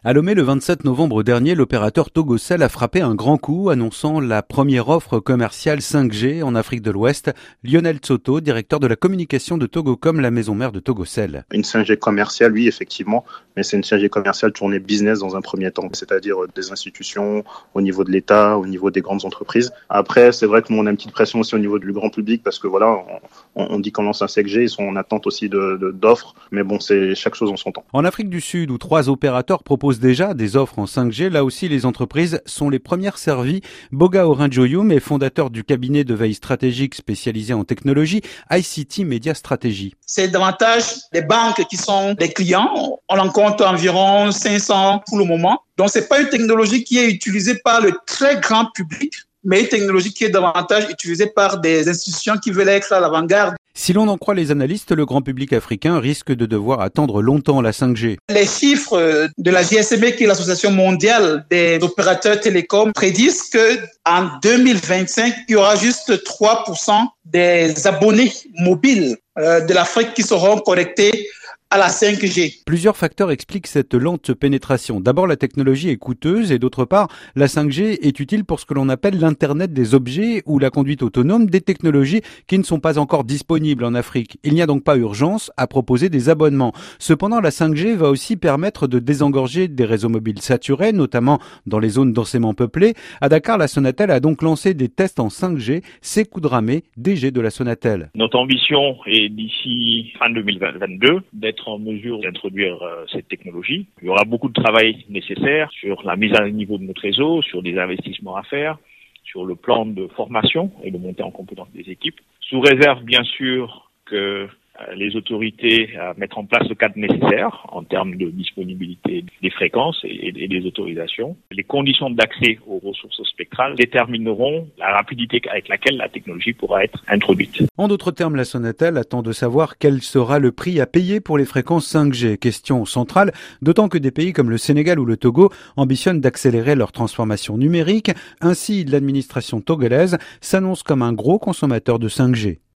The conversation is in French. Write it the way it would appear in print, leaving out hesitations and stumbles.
À Lomé, le 27 novembre dernier, l'opérateur Togocel a frappé un grand coup, annonçant la première offre commerciale 5G en Afrique de l'Ouest. Lionel Tsoto, directeur de la communication de Togocom, la maison mère de Togocel. Une 5G commerciale, oui, effectivement, mais c'est une 5G commerciale tournée business dans un premier temps, c'est-à-dire des institutions, au niveau de l'État, au niveau des grandes entreprises. Après, c'est vrai que nous, on a une petite pression aussi au niveau du grand public parce que voilà, on dit qu'on lance un 5G, ils sont en attente aussi d'offres, mais bon, c'est chaque chose en son temps. En Afrique du Sud, où 3 opérateurs proposent déjà des offres en 5G, là aussi les entreprises sont les premières servies. Boga Oranjoyum est fondateur du cabinet de veille stratégique spécialisé en technologie ICT Media Strategy. C'est davantage des banques qui sont des clients. On en compte environ 500 pour le moment. Donc c'est pas une technologie qui est utilisée par le très grand public, mais une technologie qui est davantage utilisée par des institutions qui veulent être à l'avant-garde. Si l'on en croit les analystes, le grand public africain risque de devoir attendre longtemps la 5G. Les chiffres de la GSMA, qui est l'association mondiale des opérateurs télécoms, prédisent que en 2025, il y aura juste 3% des abonnés mobiles de l'Afrique qui seront connectés à la 5G. Plusieurs facteurs expliquent cette lente pénétration. D'abord, la technologie est coûteuse et d'autre part, la 5G est utile pour ce que l'on appelle l'Internet des objets ou la conduite autonome, des technologies qui ne sont pas encore disponibles en Afrique. Il n'y a donc pas urgence à proposer des abonnements. Cependant, la 5G va aussi permettre de désengorger des réseaux mobiles saturés, notamment dans les zones densément peuplées. À Dakar, la Sonatel a donc lancé des tests en 5G. Sékou Dramé, DG de la Sonatel. Notre ambition est d'ici fin 2022 d'être en mesure d'introduire cette technologie. Il y aura beaucoup de travail nécessaire sur la mise à niveau de notre réseau, sur des investissements à faire, sur le plan de formation et de montée en compétence des équipes, sous réserve bien sûr que les autorités mettent en place le cadre nécessaire en termes de disponibilité des fréquences et des autorisations. Les conditions d'accès aux ressources spectrales détermineront la rapidité avec laquelle la technologie pourra être introduite. En d'autres termes, la Sonatel attend de savoir quel sera le prix à payer pour les fréquences 5G. Question centrale, d'autant que des pays comme le Sénégal ou le Togo ambitionnent d'accélérer leur transformation numérique. Ainsi, l'administration togolaise s'annonce comme un gros consommateur de 5G.